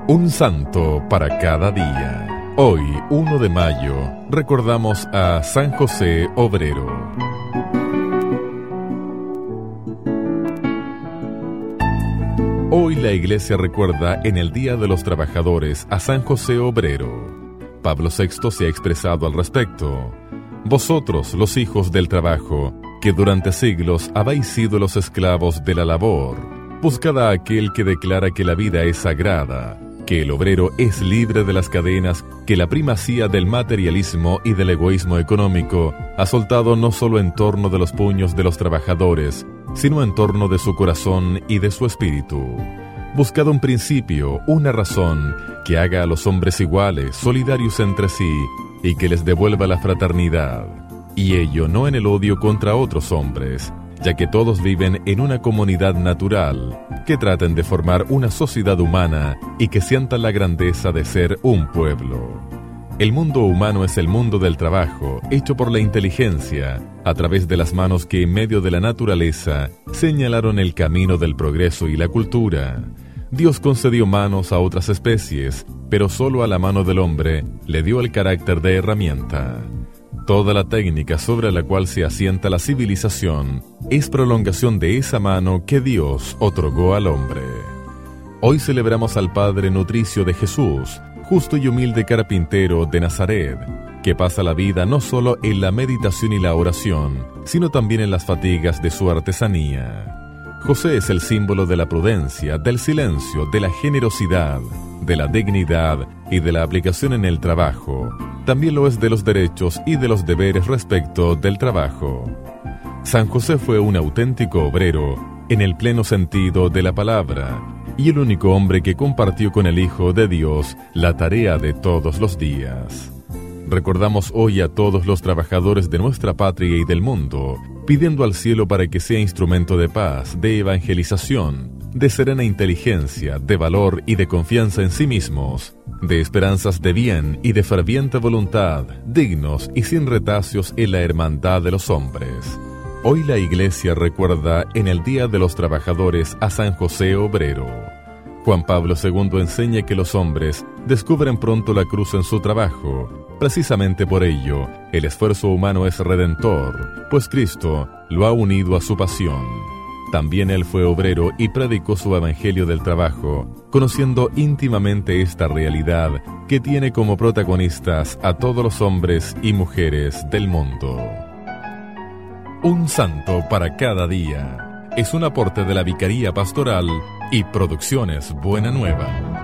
Un santo para cada día. Hoy, 1 de mayo, recordamos a San José Obrero. Hoy la Iglesia recuerda en el Día de los Trabajadores a San José Obrero. Pablo VI se ha expresado al respecto. Vosotros, los hijos del trabajo, que durante siglos habéis sido los esclavos de la labor, buscad a aquel que declara que la vida es sagrada, que el obrero es libre de las cadenas que la primacía del materialismo y del egoísmo económico ha soltado no solo en torno de los puños de los trabajadores, sino en torno de su corazón y de su espíritu. Buscad un principio, una razón, que haga a los hombres iguales, solidarios entre sí, y que les devuelva la fraternidad. Y ello no en el odio contra otros hombres, ya que todos viven en una comunidad natural, que traten de formar una sociedad humana y que sientan la grandeza de ser un pueblo. El mundo humano es el mundo del trabajo, hecho por la inteligencia, a través de las manos que en medio de la naturaleza señalaron el camino del progreso y la cultura. Dios concedió manos a otras especies, pero solo a la mano del hombre le dio el carácter de herramienta. Toda la técnica sobre la cual se asienta la civilización es prolongación de esa mano que Dios otorgó al hombre. Hoy celebramos al Padre Nutricio de Jesús, justo y humilde carpintero de Nazaret, que pasa la vida no solo en la meditación y la oración, sino también en las fatigas de su artesanía. José es el símbolo de la prudencia, del silencio, de la generosidad, de la dignidad y de la aplicación en el trabajo. También lo es de los derechos y de los deberes respecto del trabajo. San José fue un auténtico obrero en el pleno sentido de la palabra y el único hombre que compartió con el Hijo de Dios la tarea de todos los días. Recordamos hoy a todos los trabajadores de nuestra patria y del mundo, pidiendo al cielo para que sea instrumento de paz, de evangelización, de serena inteligencia, de valor y de confianza en sí mismos, de esperanzas de bien y de ferviente voluntad, dignos y sin retacios en la hermandad de los hombres. Hoy la Iglesia recuerda en el Día de los Trabajadores a San José Obrero. Juan Pablo II enseña que los hombres descubren pronto la cruz en su trabajo. Precisamente por ello, el esfuerzo humano es redentor, pues Cristo lo ha unido a su pasión. También él fue obrero y predicó su evangelio del trabajo, conociendo íntimamente esta realidad que tiene como protagonistas a todos los hombres y mujeres del mundo. Un santo para cada día es un aporte de la Vicaría Pastoral y Producciones Buena Nueva.